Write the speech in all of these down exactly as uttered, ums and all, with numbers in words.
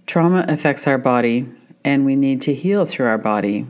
Trauma affects our body, and we need to heal through our body.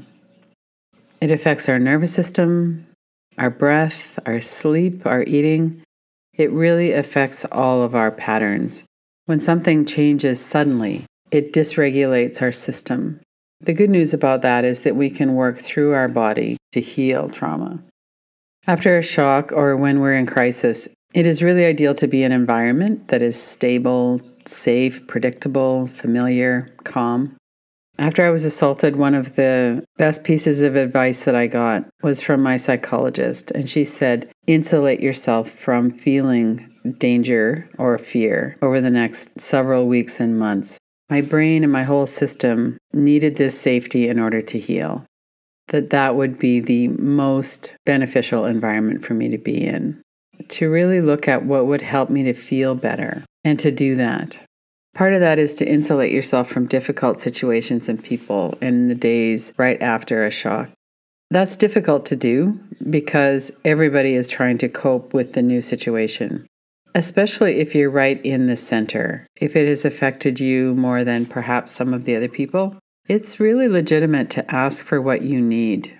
It affects our nervous system, our breath, our sleep, our eating. It really affects all of our patterns. When something changes suddenly, it dysregulates our system. The good news about that is that we can work through our body to heal trauma. After a shock or when we're in crisis, it is really ideal to be in an environment that is stable, safe, predictable, familiar, calm. After I was assaulted, one of the best pieces of advice that I got was from my psychologist, and she said, insulate yourself from feeling danger or fear over the next several weeks and months. My brain and my whole system needed this safety in order to heal. That that would be the most beneficial environment for me to be in. To really look at what would help me to feel better and to do that. Part of that is to insulate yourself from difficult situations and people in the days right after a shock. That's difficult to do because everybody is trying to cope with the new situation, especially if you're right in the center. If it has affected you more than perhaps some of the other people, it's really legitimate to ask for what you need.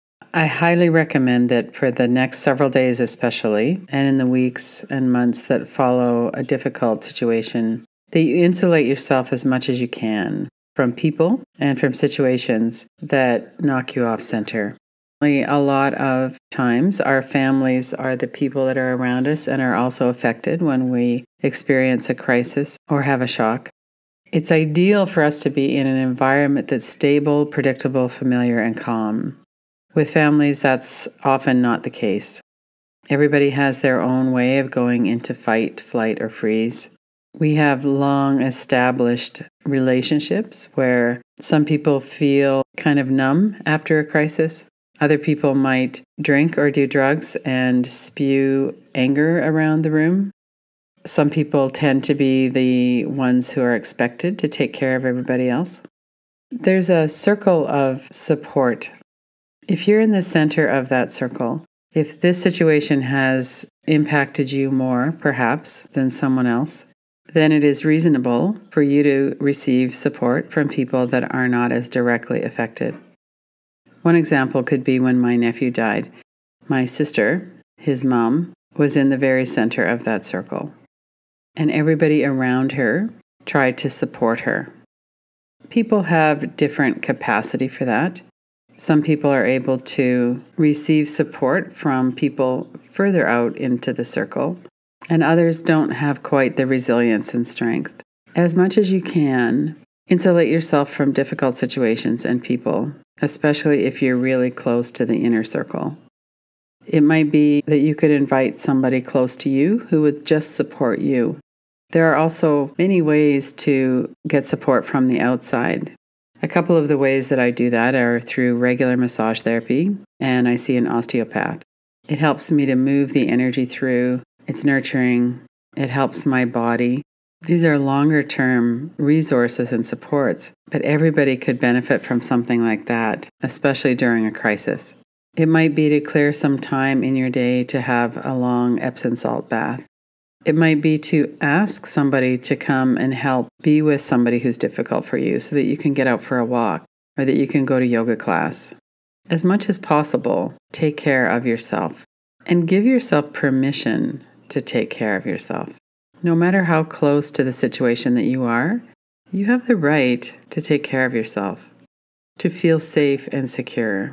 I highly recommend that for the next several days especially, and in the weeks and months that follow a difficult situation, that you insulate yourself as much as you can from people and from situations that knock you off center. A lot of times, our families are the people that are around us and are also affected when we experience a crisis or have a shock. It's ideal for us to be in an environment that's stable, predictable, familiar, and calm. With families, that's often not the case. Everybody has their own way of going into fight, flight, or freeze. We have long established relationships where some people feel kind of numb after a crisis. Other people might drink or do drugs and spew anger around the room. Some people tend to be the ones who are expected to take care of everybody else. There's a circle of support. If you're in the center of that circle, if this situation has impacted you more, perhaps, than someone else, then it is reasonable for you to receive support from people that are not as directly affected. One example could be when my nephew died. My sister, his mom, was in the very center of that circle, and everybody around her tried to support her. People have different capacity for that. Some people are able to receive support from people further out into the circle, and others don't have quite the resilience and strength. As much as you can, insulate yourself from difficult situations and people, especially if you're really close to the inner circle. It might be that you could invite somebody close to you who would just support you. There are also many ways to get support from the outside. A couple of the ways that I do that are through regular massage therapy, and I see an osteopath. It helps me to move the energy through. It's nurturing. It helps my body. These are longer-term resources and supports, but everybody could benefit from something like that, especially during a crisis. It might be to clear some time in your day to have a long Epsom salt bath. It might be to ask somebody to come and help be with somebody who's difficult for you so that you can get out for a walk or that you can go to yoga class. As much as possible, take care of yourself and give yourself permission to take care of yourself. No matter how close to the situation that you are, you have the right to take care of yourself, to feel safe and secure.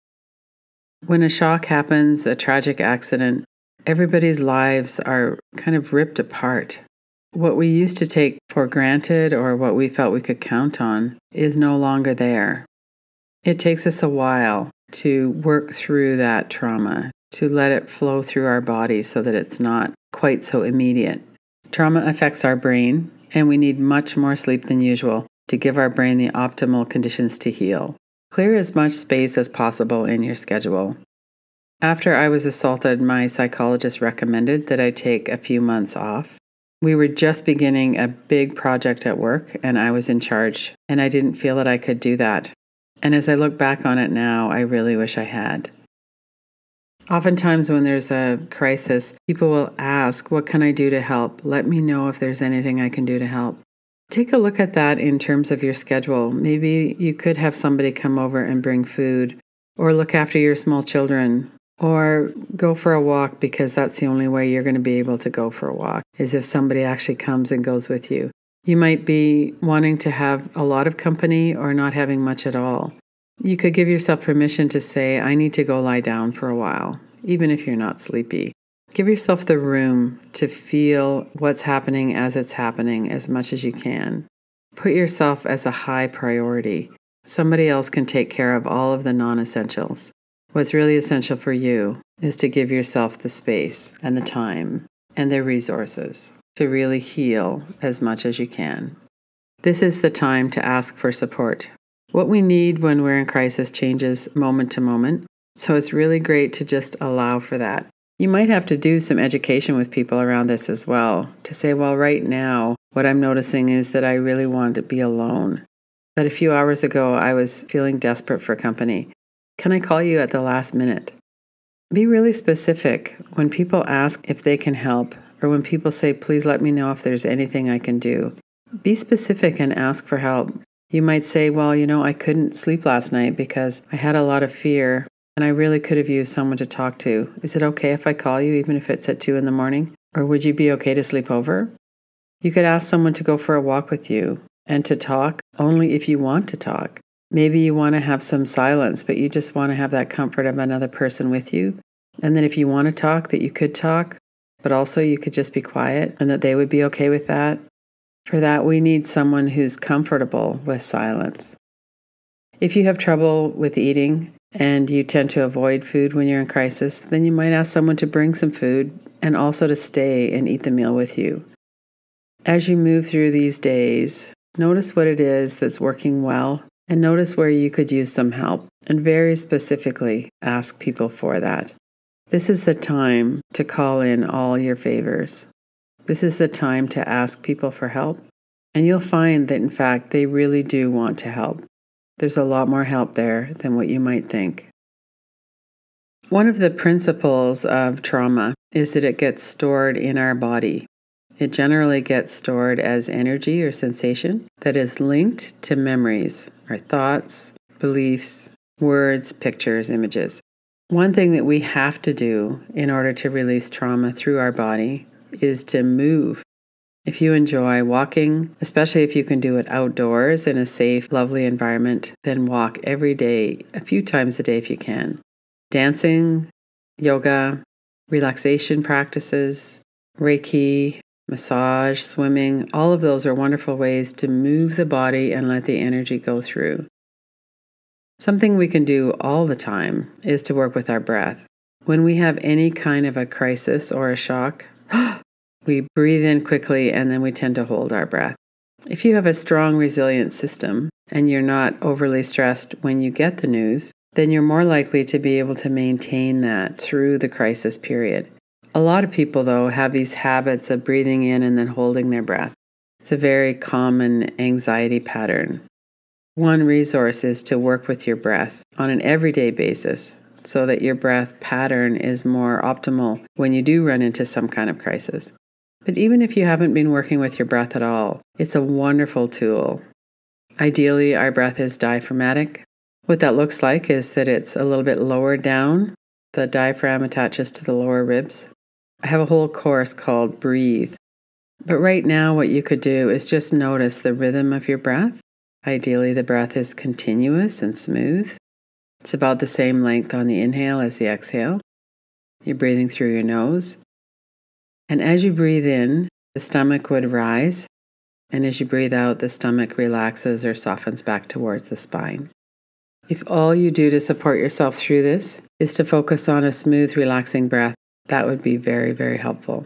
When a shock happens, a tragic accident, everybody's lives are kind of ripped apart. What we used to take for granted or what we felt we could count on is no longer there. It takes us a while to work through that trauma, to let it flow through our body so that it's not quite so immediate. Trauma affects our brain, and we need much more sleep than usual to give our brain the optimal conditions to heal. Clear as much space as possible in your schedule. After I was assaulted, my psychologist recommended that I take a few months off. We were just beginning a big project at work, and I was in charge, and I didn't feel that I could do that. And as I look back on it now, I really wish I had. Oftentimes when there's a crisis, people will ask, what can I do to help? Let me know if there's anything I can do to help. Take a look at that in terms of your schedule. Maybe you could have somebody come over and bring food, or look after your small children, or go for a walk, because that's the only way you're going to be able to go for a walk, is if somebody actually comes and goes with you. You might be wanting to have a lot of company or not having much at all. You could give yourself permission to say, I need to go lie down for a while, even if you're not sleepy. Give yourself the room to feel what's happening as it's happening as much as you can. Put yourself as a high priority. Somebody else can take care of all of the non-essentials. What's really essential for you is to give yourself the space and the time and the resources to really heal as much as you can. This is the time to ask for support. What we need when we're in crisis changes moment to moment, so it's really great to just allow for that. You might have to do some education with people around this as well, to say, well, right now, what I'm noticing is that I really want to be alone. But a few hours ago, I was feeling desperate for company. Can I call you at the last minute? Be really specific when people ask if they can help, or when people say, please let me know if there's anything I can do. Be specific and ask for help. You might say, well, you know, I couldn't sleep last night because I had a lot of fear, and I really could have used someone to talk to. Is it okay if I call you, even if it's at two in the morning? Or would you be okay to sleep over? You could ask someone to go for a walk with you and to talk only if you want to talk. Maybe you want to have some silence, but you just want to have that comfort of another person with you. And then if you want to talk, that you could talk, but also you could just be quiet and that they would be okay with that. For that, we need someone who's comfortable with silence. If you have trouble with eating and you tend to avoid food when you're in crisis, then you might ask someone to bring some food and also to stay and eat the meal with you. As you move through these days, notice what it is that's working well and notice where you could use some help, and very specifically ask people for that. This is the time to call in all your favors. This is the time to ask people for help, and you'll find that, in fact, they really do want to help. There's a lot more help there than what you might think. One of the principles of trauma is that it gets stored in our body. It generally gets stored as energy or sensation that is linked to memories, our thoughts, beliefs, words, pictures, images. One thing that we have to do in order to release trauma through our body is to move. If you enjoy walking, especially if you can do it outdoors in a safe, lovely environment, then walk every day, a few times a day if you can. Dancing, yoga, relaxation practices, Reiki, massage, swimming, all of those are wonderful ways to move the body and let the energy go through. Something we can do all the time is to work with our breath. When we have any kind of a crisis or a shock, we breathe in quickly and then we tend to hold our breath. If you have a strong, resilient system and you're not overly stressed when you get the news, then you're more likely to be able to maintain that through the crisis period. A lot of people, though, have these habits of breathing in and then holding their breath. It's a very common anxiety pattern. One resource is to work with your breath on an everyday basis so that your breath pattern is more optimal when you do run into some kind of crisis. But even if you haven't been working with your breath at all, it's a wonderful tool. Ideally, our breath is diaphragmatic. What that looks like is that it's a little bit lower down. The diaphragm attaches to the lower ribs. I have a whole course called Breathe. But right now, what you could do is just notice the rhythm of your breath. Ideally, the breath is continuous and smooth. It's about the same length on the inhale as the exhale. You're breathing through your nose. And as you breathe in, the stomach would rise. And as you breathe out, the stomach relaxes or softens back towards the spine. If all you do to support yourself through this is to focus on a smooth, relaxing breath, that would be very, very helpful.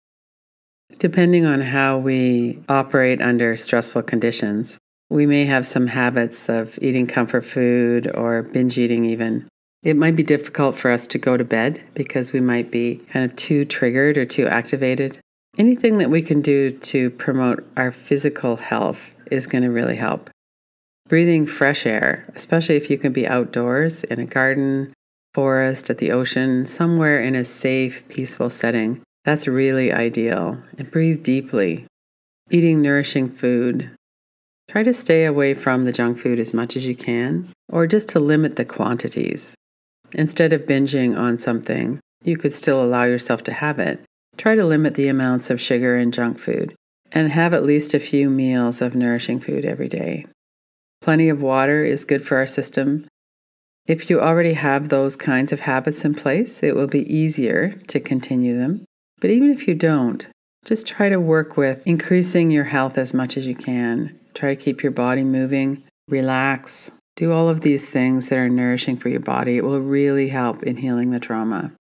Depending on how we operate under stressful conditions, we may have some habits of eating comfort food or binge eating even. It might be difficult for us to go to bed because we might be kind of too triggered or too activated. Anything that we can do to promote our physical health is going to really help. Breathing fresh air, especially if you can be outdoors in a garden, forest, at the ocean, somewhere in a safe, peaceful setting, that's really ideal. And breathe deeply. eating nourishing food. Try to stay away from the junk food as much as you can, or just to limit the quantities. Instead of binging on something, you could still allow yourself to have it. Try to limit the amounts of sugar and junk food, and have at least a few meals of nourishing food every day. Plenty of water is good for our system. If you already have those kinds of habits in place, it will be easier to continue them. But even if you don't, just try to work with increasing your health as much as you can. Try to keep your body moving, relax, do all of these things that are nourishing for your body. It will really help in healing the trauma.